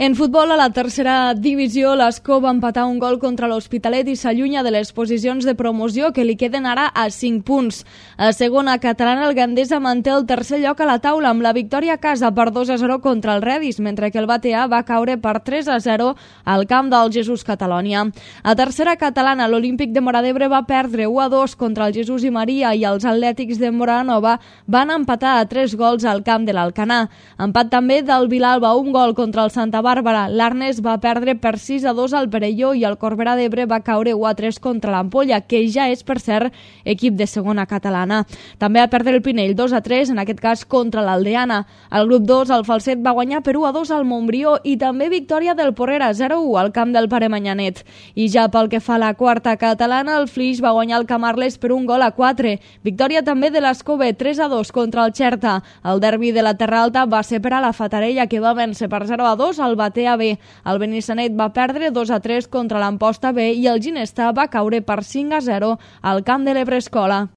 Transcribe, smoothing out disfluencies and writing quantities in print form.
En futbol, a la tercera divisió, l'Escó va empatar un gol contra l'Hospitalet i s'allunya de les posicions de promoció, que li queden ara a 5 punts. A segona catalana, el Gandesa manté el tercer lloc a la taula amb la victòria a casa per 2-0 contra el Redis, mentre que el Batea va caure per 3-0 al camp del Jesús Catalònia. A tercera catalana, l'Olímpic de Móra d'Ebre va perdre 1-2 contra el Jesús i Maria i els Atlètics de Moranova van empatar a 3 gols al camp de l'Alcanar. Empat també del Vilalba, un gol contra el Santa Bàrbara. L'Arnes va perdre per 6-2 al Perelló i el Corbera d'Ebre va caure 1-3 contra l'Ampolla, que ja és, per cert, equip de segona catalana. També va perdre el Pinell 2-3, en aquest cas contra l'Aldeana. Al grup 2, el Falset va guanyar per 1-2 al Montbrió i també victòria del Porrera 0-1 al camp del Pare Manyanet. I ja pel que fa a la quarta catalana, el Flix va guanyar el Camarles per 1-4. Victòria també de l'Escove 3-2 contra el Xerta. El derbi de la Terra Alta va ser per a la Fatarella, que va vèncer per 0-2 al Batea B. El Benissanet va perdre 2-3 contra l'Amposta B i el Ginestà va caure per 5-0 al camp de l'Ebrescola.